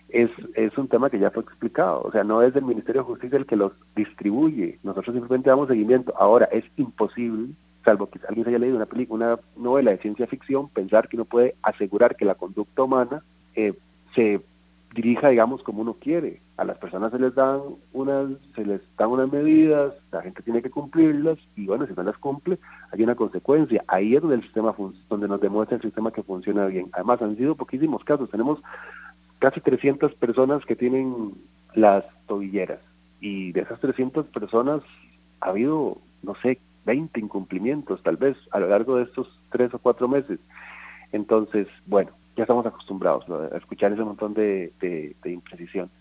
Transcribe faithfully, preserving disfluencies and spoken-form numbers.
es, es un tema que ya fue explicado, o sea, no es el Ministerio de Justicia el que los distribuye, nosotros simplemente damos seguimiento. Ahora, es imposible, salvo que alguien se haya leído una, película, una novela de ciencia ficción, pensar que uno puede asegurar que la conducta humana eh, se dirija, digamos, como uno quiere. A las personas se les dan unas, se les dan unas medidas, la gente tiene que cumplirlas, y bueno, si no las cumple, hay una consecuencia. Ahí es donde el sistema donde nos demuestra el sistema que funciona bien. Además, han sido poquísimos casos, tenemos casi trescientas personas que tienen las tobilleras, y de esas trescientas personas ha habido, no sé, veinte incumplimientos tal vez a lo largo de estos tres o cuatro meses. Entonces, bueno, ya estamos acostumbrados, ¿no?, a escuchar ese montón de, de, de imprecisión.